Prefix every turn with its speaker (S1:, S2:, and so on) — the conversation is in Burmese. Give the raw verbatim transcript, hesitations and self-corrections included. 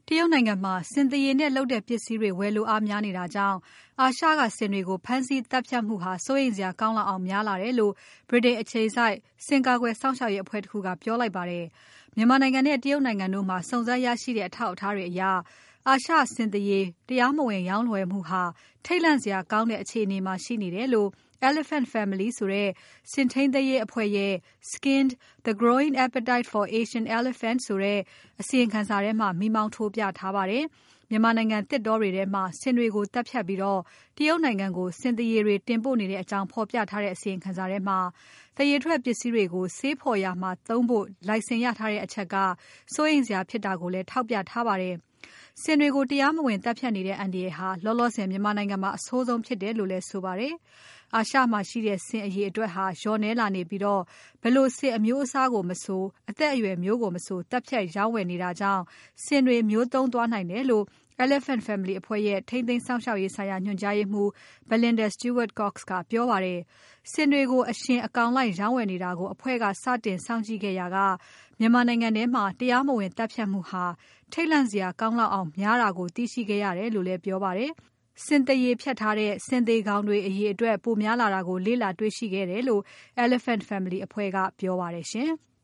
S1: တရုတ်နိုင်ငံမှာဆင်သရေနဲ့လုပ်တဲ့ပစ္စည်းတွေဝယ်လိုအားများနေတာကြောင့်အာရှကဆင်တွေကိုဖမ်းဆီးသတ်ဖြတ်မှုဟာစိုးရိမ်စရာကောင်းလောက်အောင်များလာတယ်လို့ဗြိတိန်အခြေစိုက်ဆင်ကာကွယ်စောင့်ရှောက်ရေးအဖွဲ့တခုကပြောလိုက်ပါတယ်။မြန်မာနိုင်ငံနဲ့တရုတ်နိုင်ငံတို့မှာစုံစမ်းရရှိတဲ့အထောက်အထားတွေအရအာရှဆင်သရေတရားမဝင်ရောင်းဝယ်မှုဟာထိတ်လန့်စရာကောင်းတဲ့အခြေအနေမှာရှိနေတယ်လို့ Elephant Family ဆိုတဲ့ဆင်ထိန်းသိမ်းရေးအဖွဲ့ရဲ့ Skinned: The Growing Appetite for Asian Elephants ဆိုတဲ့အစီရင်ခံစာထဲမှာမီးမောင်းထိုးပြထားပါတယ်။မြန်မာနိုင်ငံသစ်တောတွေထဲမှာဆင်တွေကိုတပ်ဖြတ်ပြီးတော့တရုတ်နိုင်ငံကိုဆင်သရေတွေတင်ပို့နေတဲ့အကြောင်းဖော်ပြထားတဲ့အစီရင်ခံစာထဲမှာသရေထွက်ပစ္စည်းတွေကိုဆေးဖော်ရာမှာသုံးဖို့လိုင်စင်ရထားတဲ့အချက်ကစိုးရိမ်စရာဖြစ်တာကိုလည်းထောက်ပြထားပါတယ်။ဆင်တွေကိုတရားမဝင်တပ်ဖြတ်နေတဲ့အန္တရာယ်ဟာလောလောဆယ်မြန်မာနိုင်ငံမှာအဆိုးဆုံးဖြစ်တယ်လို့လည်းဆိုပါတယ်။အာရှမှာရှိတဲ့ဆင်အရေအတွက်ဟာလျော့နည်းလာနေပြီးတော့ဘယ်လိုဆင်အမျိုးအစားကိုမဆိုအသက်အရွယ်မျိုးကိုမဆိုတပ်ဖြတ်ရောင်းဝယ်နေတာကြောင့်ဆင်တွေမျိုးတုံးသွားနိုင်တယ်လို့ Elephant Family အဖွဲ့ရဲ့ထိန်းသိမ်းစောင့်ရှောက်ရေးဆိုင်ရာညွှန်ကြားရေးမှူး Belinda Stewart-Cox ကပြောပါတယ်။ဆင်တွေကိုအရှင်အကောင်လိုက်ရောင်းဝယ်နေတာကိုအဖွဲ့ကစတင်စောင့်ကြည့်ခဲ့ရာကမြန်မာနိုင်ငံထဲမှာတရားမဝင်တပ်ဖြတ်မှုဟာထိတ်လန့်စရာကောင်းလောက်အောင်များတာကိုသိရှိခဲ့ရတယ်လို့လည်းပြောပါတယ်။ဆင်သရေဖြတ်ထားတဲ့ဆင်သေကောင်တွေအရေအတွက်ပိုများလာတာကိုလေ့လာတွေ့ရှိခဲ့တယ်လို့ Elephant Family အဖွဲ့ကပြောပါတယ်ရှင်။